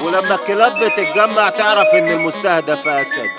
ولما الكلاب بتتجمع تعرف ان المستهدف اسد.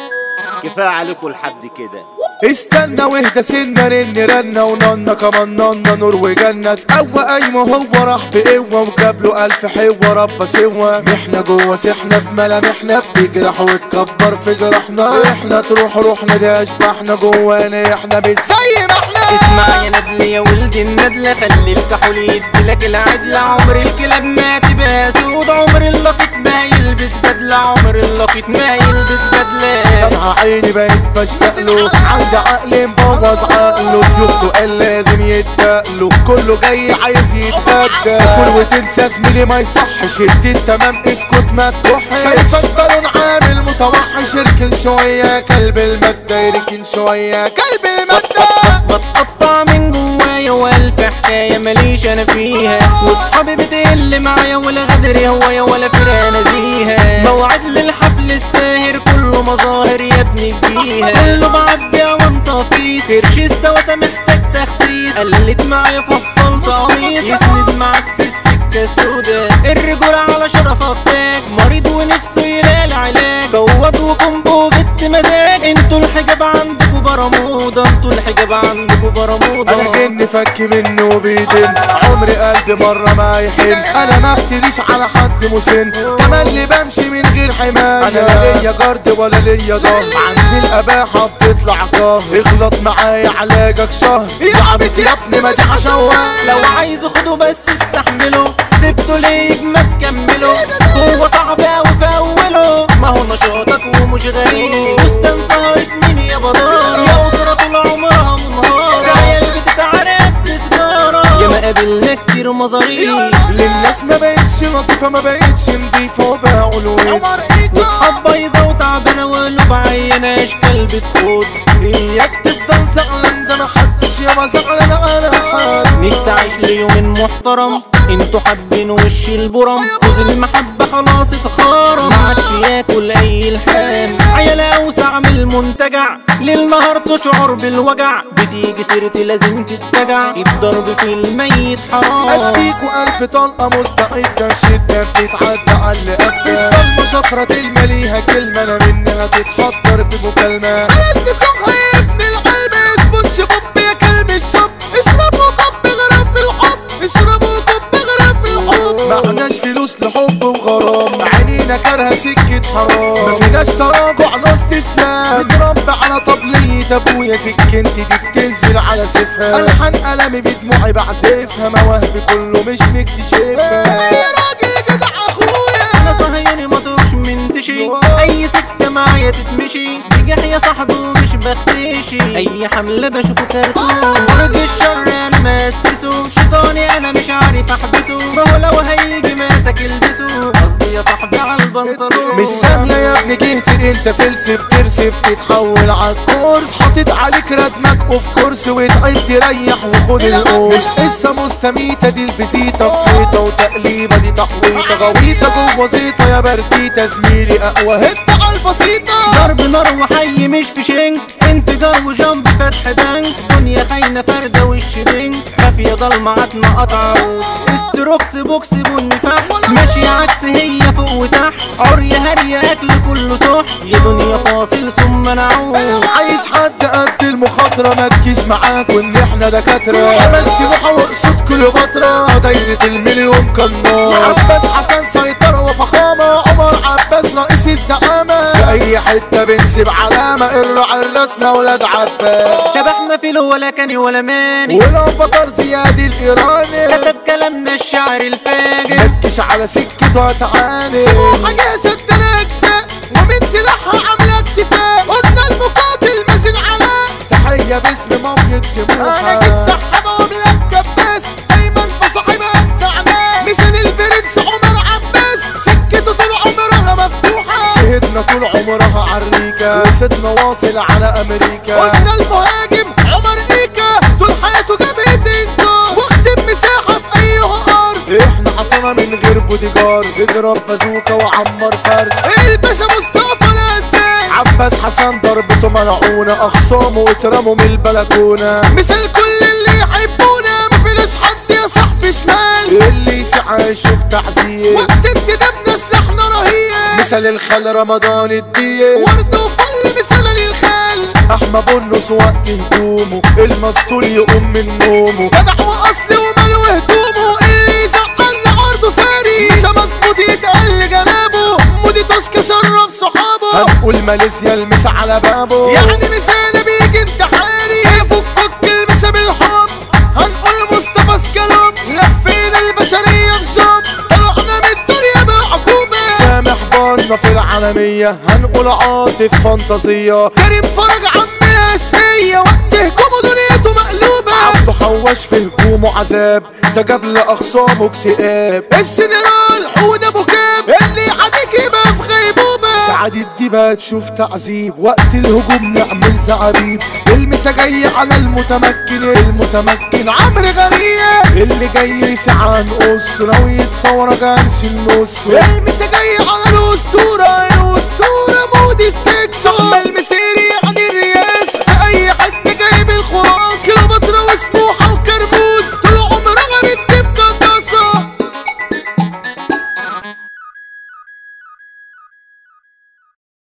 كفايه عليكم لحد كده. استنى واهدى سنة رن رنة ونانا كمان نانا نور وجنة قوى قايمة هو راح بقوة وجاب له 1000 حوة ربى سوا. احنا جوه سحنا في ملامحنا بتجرح وتكبر في جرحنا. احنا تروح روحنا ده اشباحنا جوانا احنا مش زي ما احنا. اسمع يا ندل يا ولد الندلة خلي الكحول يديلك العدلة. عمر الكلاب ما تبقى سود، عمر اللقيط ما يلبس بدلة، عمر اللقيط ما يلبس بدلة. طلع عيني بقيت بشتاقله عند عقلي مبوظ عقله. شفته قال لازم يتقله كله جاي عايز يتغدى. كل وتنسى زميلي ما يصحش ادي التمام اسكت ما تكحش. شايفك بالون عامل متوحش اركن شوية كلب المادة يركن شوية كلب المادة. بتقطع من جوايا والف حكاية ماليش انا فيها، واصحابي بتقل معايا ولا غدر هوايا ولا فرقة نزيهة. موعد للحفل الساهر كله مظاهر يا ابني فيها، كله بعبي وانت فيه كرش السواسة محتاج تخسيس. قلت معايا فصلت قميص يسند معاك في السكة السودا. الرجولة على شرفك تاج مريض ونفسه يلاقي العلاج. بواب وكومبو بنت مزاج انتوا الحجاب عندكوا برمودا، انتوا الحجاب عندكوا برمودا. انا جن فك مني وبيدن عمري قلبي مرة ما يحن. انا ما افتريش على حد مسن تملي بمشي من غير حماية. انا لا ليا جرد ولا ليا ضهر عندي الاباحة بتطلع قهر. اغلط معايا علاجك شهر يا عبيط يا ابني ما دي حشوة. لو عايز خده بس استحمله سبته ليك ما تكمله. هو صعب اوي في اوله ما هو نشاطك ومش غريب. فستان سهرت مين يا بدار يا اسرة طول عمرها منهارة. عيال بتتعرف بسجارة يا ما قابلنا كتير مظاريف. للناس ما بقتش لطيفة ما بقتش نضيفة وباعوا الويل. واصحاب بايظة وتعبانة وقلوب عيانة اشكال بتخوض. اياك تفضل زعلان ده ما حدش يابا زعلان على حد. نفسي اعيش ليوم محترم انتوا حابين وش البرم. جوز المحبة خلاص اتخارم ما عادش ياكل اي الحام. عيال اوسع من المنتجع ليل نهار تشعر بالوجع. بتيجي سيرتي لازم تتفجع الضرب في الميت حرام. اديكوا 1000 طلقة مستعدة الشدة بتتعدى على اللي قفل. الضلمة شفرة المليها كلمة انا منها تتحضر بمكالمة. بلاش تسوقها يا ابن القلب اثبت شباب يا كلب الشب. اشربوا كب غرف في الحب اشربوا كب غرف في الحب. معناش فلوس لحب وغرام عينينا كارهة سكة حرام. مفيناش تراجع ناس تسلم بتربى على طبلية ابويا. سكنتي دي بتنزل على سيفها الحان قلمي بدموعي بعزفها. مواهبي كله مش مكتشفها. يا راجل جدع اخويا انا صهيوني ما تروحش منتشي اي سكة معايا تتمشي. نجح يا صاحبي ومش بختشي اي حملة بشوفه كرتون. برج الشر انا مأسسه شيطاني انا مش عارف احبسه. ما هو لو هيجي ماسك البسه قصدي يا صاحبي على البنطلون. مش سهلة يا ابني جهت انت فلس بترسي بتتحول عالكورس. حاطط عليك ردمك اوف كورس وتعب تريح وخد القوس. مش قصة مستميتة دي الفيزيتا في حيطة وتقليبة دي تحويطة غويطة جوه زيطة يا برديتة زميلي اقوى هد على البسيطة. ضرب نار وحي مش في شنك انفجار وجنب فتح بنك. دنيا خاينة فردة وش بنك خافية ضلمة عتمة قطع استروكس بوكس بني فحم. ماشية عكس هي فوق وتحت عرية هرية اكل كله صح. يا دنيا فاصل ثم نعود. عايز حد قد المخاطرة ما تجيش معاك وان احنا دكاترة. حمل سموحة واقصد كليوباترا دايرة المليون قناص. عباس حسن سيطرة وفخامة عمر عباس رئيس الزعامة. في اي حتة بنسيب علامة الراعي الرسمة ولاد عباس. شبحنا فيلو ولا كاني ولا ماني ولا بطر زياد الايراني. كتب كلامنا الشعر الفاجر ما تجيش على سكته هتعاني. سموحة جاسة تلاكسة ومن سلاحها عاملة اكتفاء. قلنا المقاتل مازن علاء تحية باسم مافيا سموحة. انا جيت سحبة وبلاك كباس دايما بصاحبها اجدع. مثل البرنس عمر عباس سكته طول عمرها مفتوحة. جهدنا طول عمرها عريكة وسيدنا واصل على امريكا. قلنا المهاجم عمر ايكا طول حياته جابت انتو واخدم مساحة في اي ارض. احنا حصلنا من غير بودي جارد اضرب بازوكا وعمر فرد. الباشا مصطفى الاساس عباس حسن ضربته ملعونة اخصامه اترموا من البلكونة. مثل كل اللي يحبونا مفيناش حد يا صاحبي شمال. اللي يسعى يشوف تعذيب وقت انتدابنا سلاحنا رهيب مثل الخال رمضان الدية ورد وفل مثل للخال احمى بنص وقت هدومه المسطول يقوم من نومه جدع واصلي وماله هدومه اللي يزعلنا عرضه ساري مسا مظبوط يتقل جنابه مودي تاسك شرف صحابه هنقول ماليزيا المسا على بابه يعني مسانا بيجي انتحاري يفكك المسا بالحب هنقول مصطفى سكالوب لفينا البشرية بشوب طلعنا من الدنيا بعقوبة سامح بنا في العالمية هنقول عاطف فانتازية كريم فرج عم الأشقية وقت هجومه دنيته مقلوبة عبده حواش في هجومه عذاب ده جاب لأخصامه اكتئاب السنرال حود أبو كاب اللي يعاديك يبقى في غيبوبة تعادي دي بقى تشوف تعذيب وقت الهجوم نعمل زعابيب المسا جاي على المتمكن عمرو غريب اللي جاي يسعى نقص لو يتصور جانس النص المسا جاي على الأسطورة